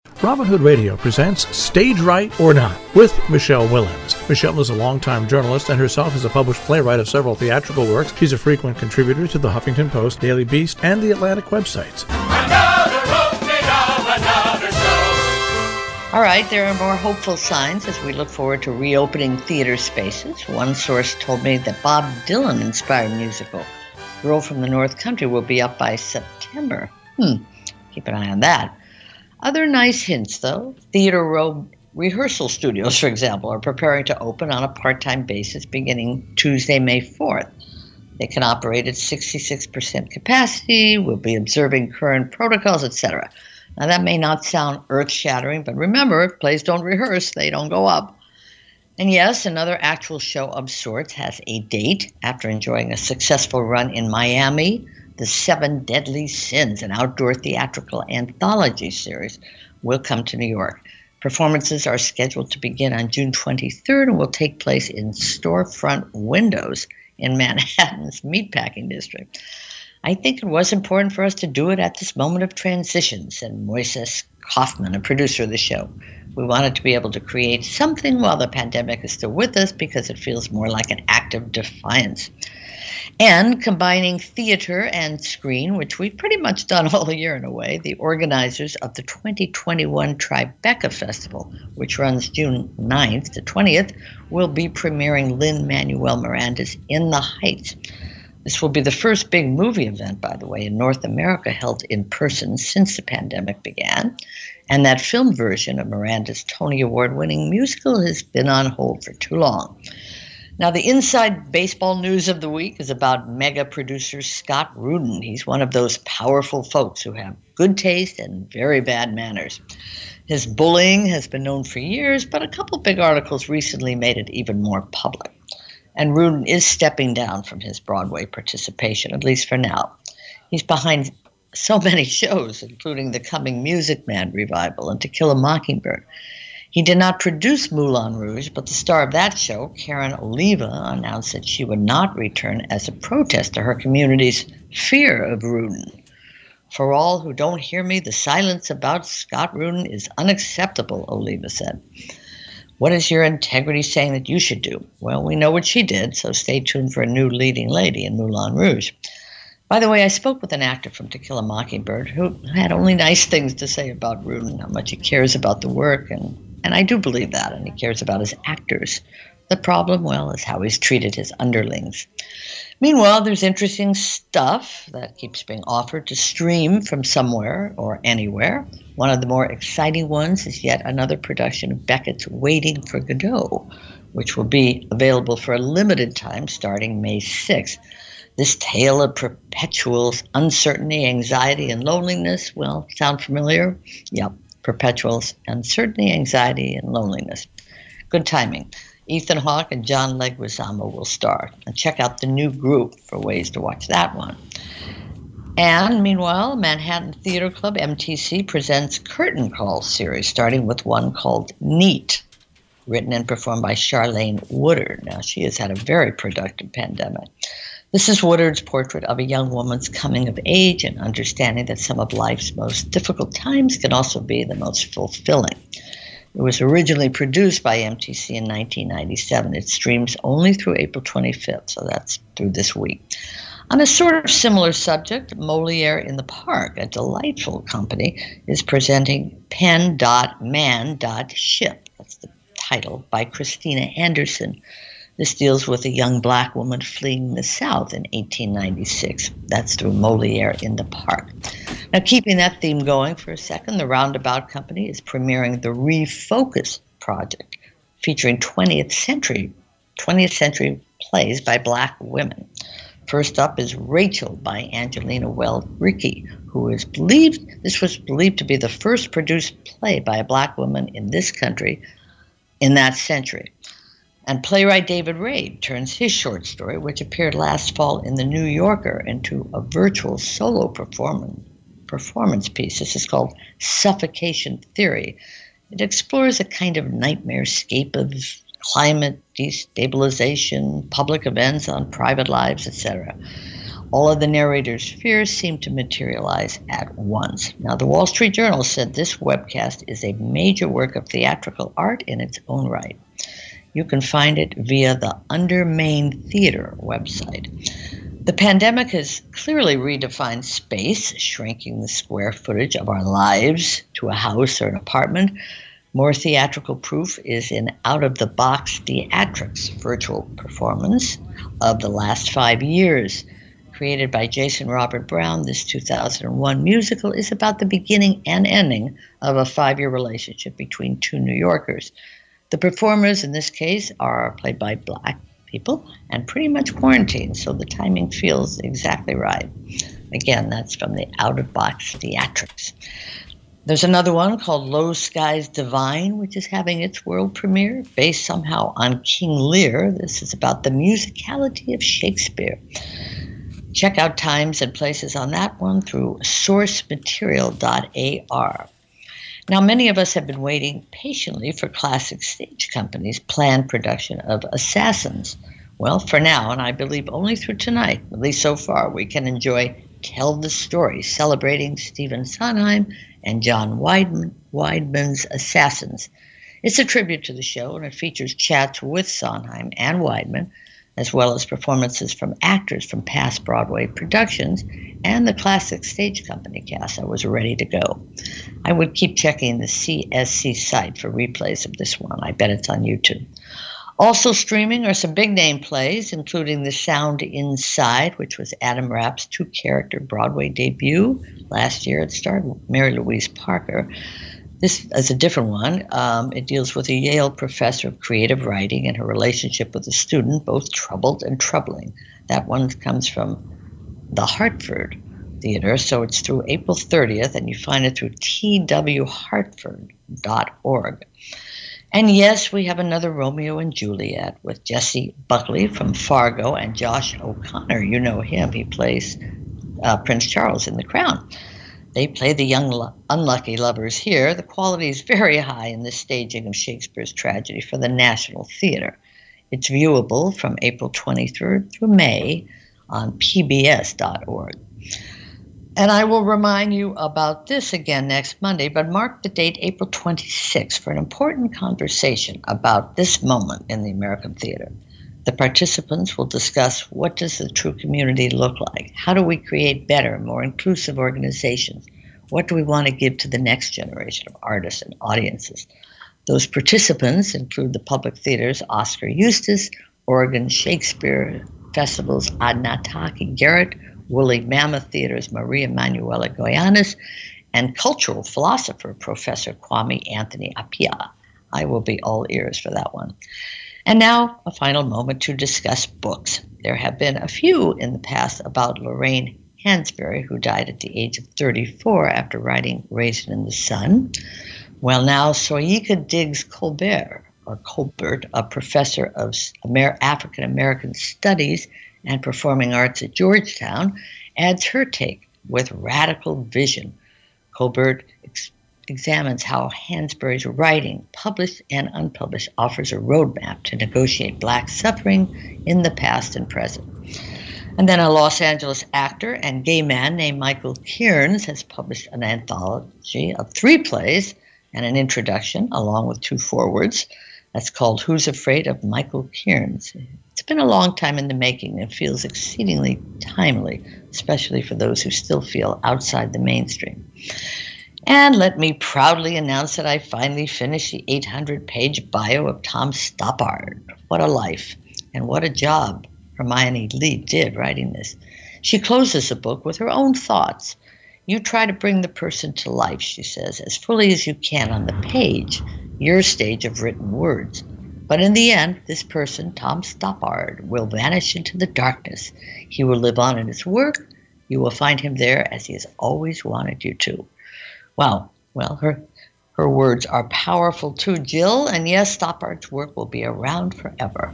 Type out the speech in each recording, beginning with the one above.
Robin Hood Radio presents Stage Right or Not with Michelle Willens. Michelle is a longtime journalist and herself is a published playwright of several theatrical works. She's a frequent contributor to the Huffington Post, Daily Beast, and the Atlantic websites. All right, there are more hopeful signs as we look forward to reopening theater spaces. One source told me that Bob Dylan-inspired musical Girl from the North Country will be up by September. Keep an eye on that. Other nice hints, though. Theater Row rehearsal studios, for example, are preparing to open on a part-time basis beginning Tuesday, May 4th. They can operate at 66% capacity, will be observing current protocols, etc. Now, that may not sound earth-shattering, but remember, if plays don't rehearse, they don't go up. And yes, another actual show of sorts has a date after enjoying a successful run in Miami. The Seven Deadly Sins, an outdoor theatrical anthology series, will come to New York. Performances are scheduled to begin on June 23rd and will take place in storefront windows in Manhattan's Meatpacking District. I think it was important for us to do it at this moment of transition, said Moises Kaufman, a producer of the show. We wanted to be able to create something while the pandemic is still with us because it feels more like an act of defiance. And combining theater and screen, which we've pretty much done all year in a way, the organizers of the 2021 Tribeca Festival, which runs June 9th to 20th, will be premiering Lin-Manuel Miranda's In the Heights. This will be the first big movie event, by the way, in North America held in person since the pandemic began. And that film version of Miranda's Tony Award-winning musical has been on hold for too long. Now, the inside baseball news of the week is about mega producer Scott Rudin. He's one of those powerful folks who have good taste and very bad manners. His bullying has been known for years, but a couple big articles recently made it even more public. And Rudin is stepping down from his Broadway participation, at least for now. He's behind so many shows, including the coming Music Man revival and To Kill a Mockingbird. He did not produce Moulin Rouge, but the star of that show, Karen Oliva, announced that she would not return as a protest to her community's fear of Rudin. For all who don't hear me, the silence about Scott Rudin is unacceptable, Oliva said. What is your integrity saying that you should do? Well, we know what she did, so stay tuned for a new leading lady in Moulin Rouge. By the way, I spoke with an actor from To Kill a Mockingbird who had only nice things to say about Rudin, how much he cares about the work, and I do believe that, and he cares about his actors. The problem, well, is how he's treated his underlings. Meanwhile, there's interesting stuff that keeps being offered to stream from somewhere or anywhere. One of the more exciting ones is yet another production of Beckett's Waiting for Godot, which will be available for a limited time starting May 6th. This tale of perpetual uncertainty, anxiety, and loneliness, well, sound familiar? Yep. Perpetual uncertainty, anxiety, and loneliness. Good timing. Ethan Hawke and John Leguizamo will star. And check out The New Group for ways to watch that one. And meanwhile, Manhattan Theater Club, MTC, presents Curtain Call series, starting with one called Neat, written and performed by Charlene Woodard. Now, she has had a very productive pandemic. This is Woodard's portrait of a young woman's coming of age and understanding that some of life's most difficult times can also be the most fulfilling. It was originally produced by MTC in 1997. It streams only through April 25th, so that's through this week. On a sort of similar subject, Moliere in the Park, a delightful company, is presenting Pen.Man.Ship. That's the title, by Christina Anderson. This deals with a young black woman fleeing the South in 1896. That's through Moliere in the Park. Now, keeping that theme going for a second, the Roundabout Company is premiering the Refocus Project, featuring 20th century plays by black women. First up is Rachel by Angelina Well-Ricky, this was believed to be the first produced play by a black woman in this country in that century. And playwright David Rabe turns his short story, which appeared last fall in The New Yorker, into a virtual solo performance piece. This is called Suffocation Theory. It explores a kind of nightmare-scape of climate destabilization, public events on private lives, etc. All of the narrator's fears seem to materialize at once. Now, the Wall Street Journal said this webcast is a major work of theatrical art in its own right. You can find it via the Under Main Theater website. The pandemic has clearly redefined space, shrinking the square footage of our lives to a house or an apartment. More theatrical proof is in Out-of-the-Box Theatrics virtual performance of the last 5 years. Created by Jason Robert Brown, this 2001 musical is about the beginning and ending of a 5-year relationship between two New Yorkers. The performers in this case are played by Black people and pretty much quarantined, so the timing feels exactly right. Again, that's from the Out-of-Box Theatrics. There's another one called Low Skies Divine, which is having its world premiere, based somehow on King Lear. This is about the musicality of Shakespeare. Check out times and places on that one through sourcematerial.ar. Now, many of us have been waiting patiently for Classic Stage Company's planned production of Assassins. Well, for now, and I believe only through tonight, at least so far, we can enjoy Tell the Story, celebrating Stephen Sondheim and John Weidman's Assassins. It's a tribute to the show, and it features chats with Sondheim and Weidman, as well as performances from actors from past Broadway productions and the Classic Stage Company cast that was ready to go. I would keep checking the CSC site for replays of this one. I bet it's on YouTube. Also streaming are some big-name plays, including The Sound Inside, which was Adam Rapp's two-character Broadway debut. Last year it starred Mary Louise Parker. This is a different one. It deals with a Yale professor of creative writing and her relationship with a student, both troubled and troubling. That one comes from the Hartford Theater, so it's through April 30th, and you find it through twhartford.org. And yes, we have another Romeo and Juliet with Jesse Buckley from Fargo and Josh O'Connor. You know him. He plays Prince Charles in The Crown. They play the young unlucky lovers here. The quality is very high in this staging of Shakespeare's tragedy for the National Theater. It's viewable from April 23rd through May on pbs.org. And I will remind you about this again next Monday, but mark the date April 26th for an important conversation about this moment in the American theater. The participants will discuss, what does the true community look like? How do we create better, more inclusive organizations? What do we want to give to the next generation of artists and audiences? Those participants include the Public Theater's Oscar Eustis, Oregon Shakespeare Festival's Adnataki Garrett, Woolly Mammoth Theater's Maria Manuela Goyanis, and cultural philosopher Professor Kwame Anthony Appiah. I will be all ears for that one. And now, a final moment to discuss books. There have been a few in the past about Lorraine Hansberry, who died at the age of 34 after writing Raisin in the Sun. Well, now, Soyika Diggs Colbert, a professor of African American Studies and Performing Arts at Georgetown, adds her take with radical vision. Colbert examines how Hansberry's writing, published and unpublished, offers a roadmap to negotiate Black suffering in the past and present. And then a Los Angeles actor and gay man named Michael Kearns has published an anthology of 3 plays and an introduction, along with 2 forewords. That's called Who's Afraid of Michael Kearns? It's been a long time in the making and feels exceedingly timely, especially for those who still feel outside the mainstream. And let me proudly announce that I finally finished the 800-page bio of Tom Stoppard. What a life, and what a job Hermione Lee did writing this. She closes the book with her own thoughts. You try to bring the person to life, she says, as fully as you can on the page, your stage of written words. But in the end, this person, Tom Stoppard, will vanish into the darkness. He will live on in his work. You will find him there as he has always wanted you to. Wow. Well, her words are powerful too, Jill. And yes, Stoppard's work will be around forever.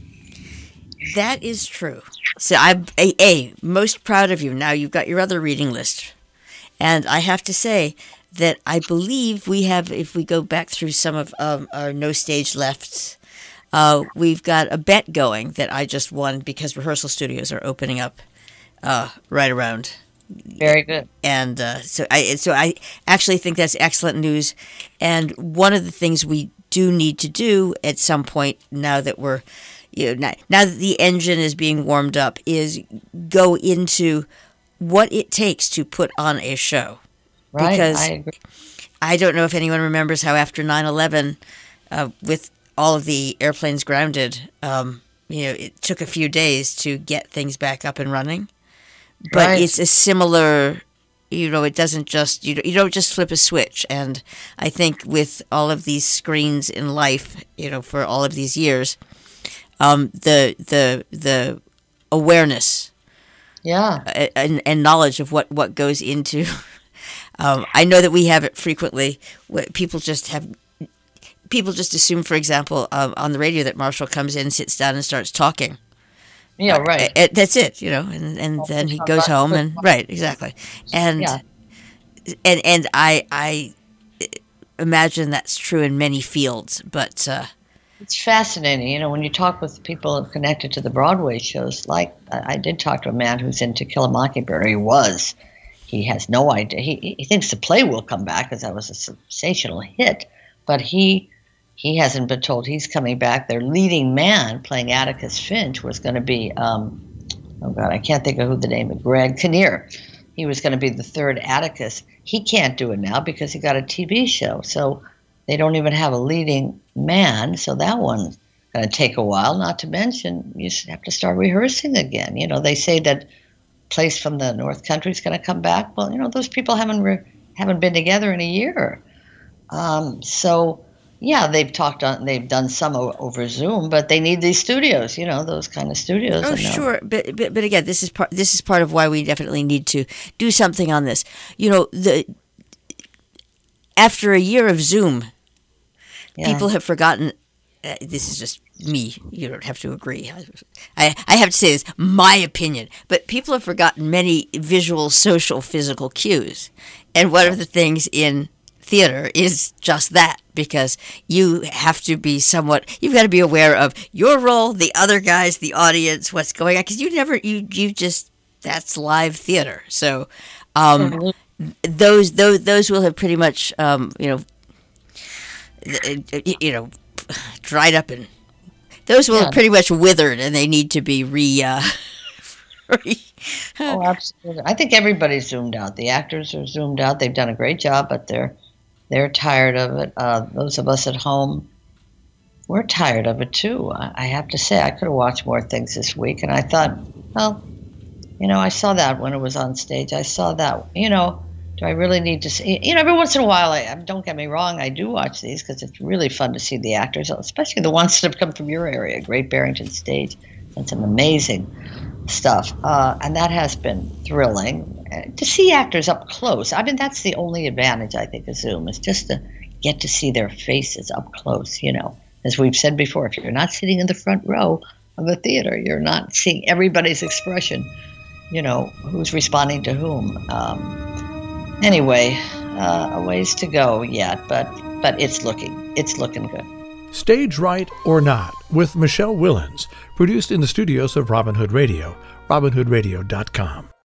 That is true. So I'm most proud of you. Now you've got your other reading list. And I have to say that I believe we have, if we go back through some of our No Stage Left, we've got a bet going that I just won because rehearsal studios are opening up right around. Very good. And so I actually think that's excellent news. And one of the things we do need to do at some point, now that we're, now that the engine is being warmed up, is go into what it takes to put on a show. Right, because I agree. I don't know if anyone remembers how after 9/11, with all of the airplanes grounded, it took a few days to get things back up and running. But Right. it's a similar, it doesn't just, you don't just flip a switch. And I think with all of these screens in life, for all of these years, the awareness, Yeah. and knowledge of what goes into. I know that we have it frequently. People just assume, for example, on the radio that Marshall comes in, sits down, and starts talking. Yeah, right. That's it, and then he goes home, and right, exactly, and Yeah. and I imagine that's true in many fields, but It's fascinating, when you talk with people connected to the Broadway shows. Like I did talk to a man who's in To Kill a Mockingbird. He has no idea. He thinks the play will come back because that was a sensational hit, but he hasn't been told he's coming back. Their leading man playing Atticus Finch was going to be, oh God, I can't think of who the name is, Greg Kinnear. He was going to be the third Atticus. He can't do it now because he got a TV show. So they don't even have a leading man. So that one's going to take a while, not to mention you have to start rehearsing again. They say that Place from the North Country is going to come back. Well, those people haven't been together in a year. So... yeah, they've done some over Zoom, but they need these studios, those kind of studios. oh, sure, but again, this is part of why we definitely need to do something on this. After a year of Zoom, people have forgotten. This is just me. You don't have to agree. I have to say this, my opinion. But people have forgotten many visual, social, physical cues, and one of the things in theater is just that, because you have to be you've got to be aware of your role, the other guys, the audience, what's going on, because that's live theater. So those will have pretty much dried up, and those will have pretty much withered, and they need to be Oh, absolutely. I think everybody's zoomed out. The actors are zoomed out. They've done a great job, but they're tired of it. Those of us at home, we're tired of it too. I have to say, I could have watched more things this week, and I thought, well, I saw that when it was on stage. I saw that, do I really need to see? Every once in a while, don't get me wrong, I do watch these because it's really fun to see the actors, especially the ones that have come from your area. Great Barrington Stage, and some amazing stuff, and that has been thrilling. To see actors up close, that's the only advantage, I think, of Zoom, is just to get to see their faces up close, As we've said before, if you're not sitting in the front row of a theater, you're not seeing everybody's expression, who's responding to whom. Anyway, a ways to go yet, but it's looking good. Stage Right or Not with Michelle Willens, produced in the studios of Robin Hood Radio, robinhoodradio.com.